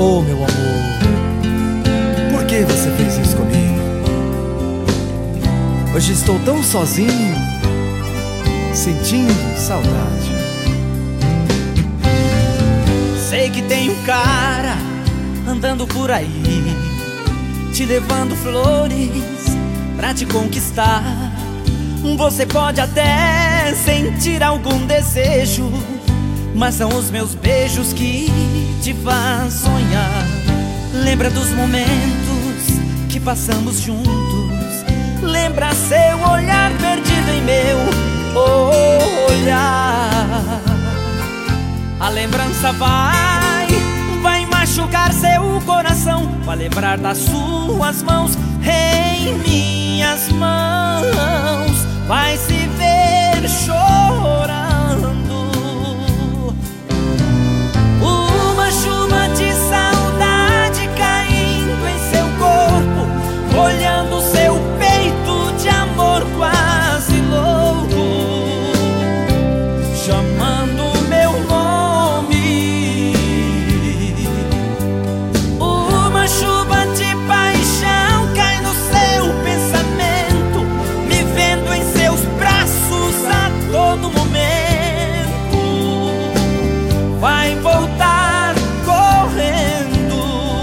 Oh, meu amor, por que você fez isso comigo? Hoje estou tão sozinho, sentindo saudade. Sei que tem um cara andando por aí, te levando flores pra te conquistar. Você pode até sentir algum desejo, mas são os meus beijos que te fazem sonhar. Lembra dos momentos que passamos juntos, lembra seu olhar perdido em meu olhar. A lembrança vai machucar seu coração, vai lembrar das suas mãos em minhas mãos, vai se ver chorando. Uma chuva de saudade caindo em seu corpo, olhando seu peito de amor quase louco, chamando meu nome. Uma chuva de paixão cai no seu pensamento, me vendo em seus braços a todo momento, vai voltar correndo.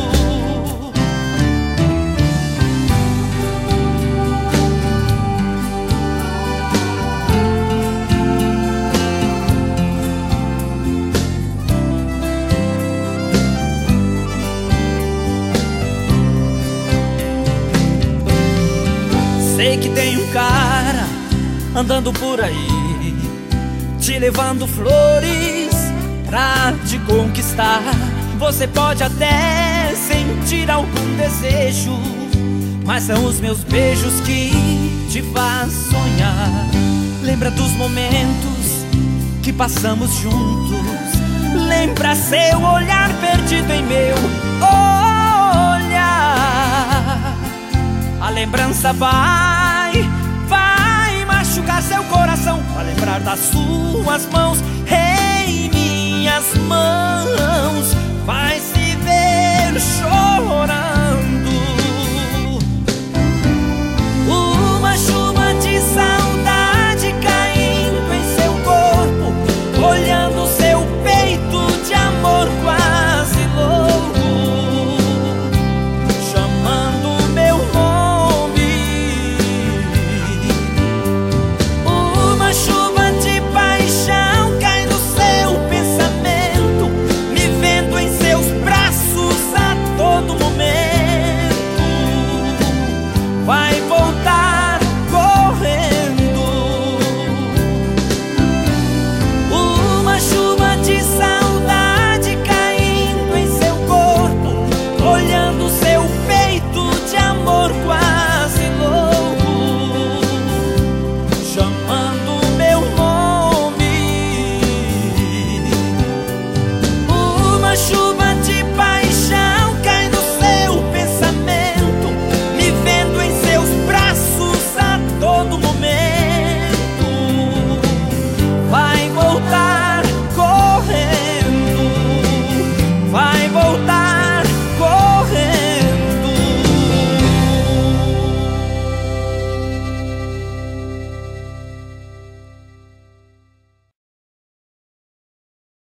Sei que tem um cara andando por aí, te levando flores pra te conquistar. Você pode até sentir algum desejo, mas são os meus beijos que te fazem sonhar. Lembra dos momentos que passamos juntos, lembra seu olhar perdido em meu olhar. A lembrança vai machucar seu coração, vai lembrar das suas mãos em minhas mãos,